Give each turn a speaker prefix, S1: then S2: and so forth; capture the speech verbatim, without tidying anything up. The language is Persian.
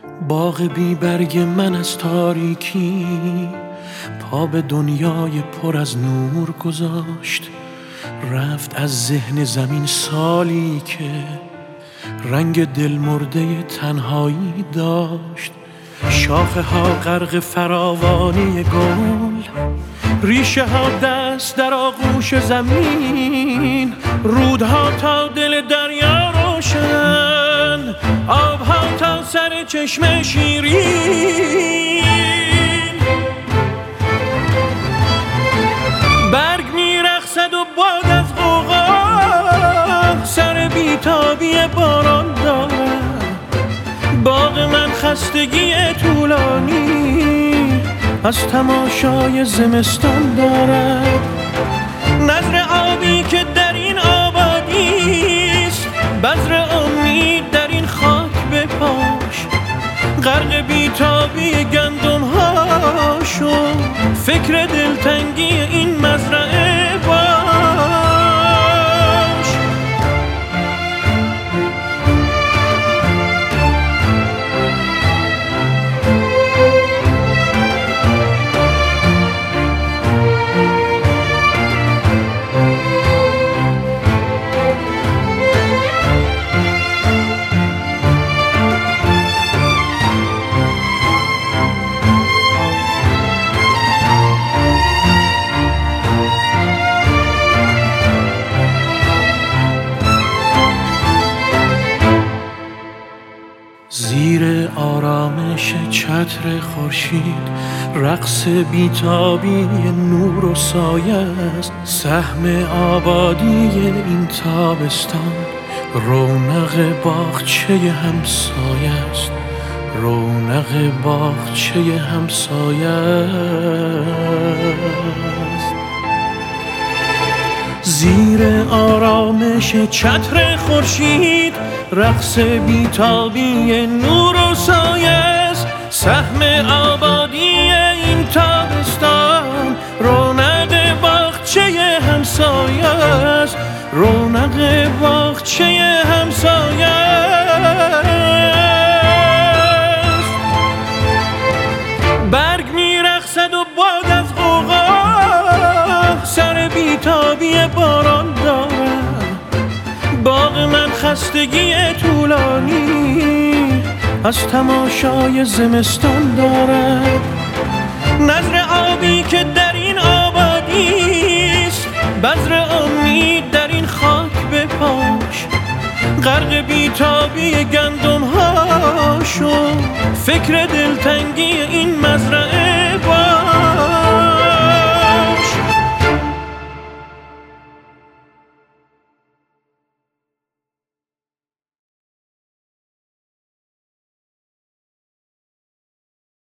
S1: باغ بی برگ من از تاریکی پا به دنیای پر از نور گذاشت. رفت از ذهن زمین سالی که رنگ دل مرده تنهایی داشت. شاخه ها غرق فراوانی گل، ریشه ها دست در آغوش زمین، رودها تا دل دریا روشن، آبها تا سر چشم شیرین. برگ میرقصد و باد از غوغا سر بیتابی باران دارد. باغ من خستگی طولانی از تماشای زمستان دارد. نظر آبی که در این آبادیست، بذر امید در این خاک بپاش. غرق بیتابی گندم ها شو، فکر دلتنگی این مزرعه باش. زیر آرامش چتر خورشید رقص بیتابی نور و سایه است. سهم آبادی این تابستان رونق باغچه همسایه است. رونق باغچه همسایه است. زیر آرامش چتر خورشید رقص بیتابی نور و سایه است. سهم آبادی این تابستان رونق باغچه همسایه است. رونق باغچه همسایه است. برگ میرقصد و باد از غوغا سر بیتابی باران دارد. باغ من خستگی طولانی از تماشای زمستان دارد. نظر آبی که در این آبادیست، بذر امید در این خاک بپاش. غرق بیتابی گندم ها شو، فکر دلتنگی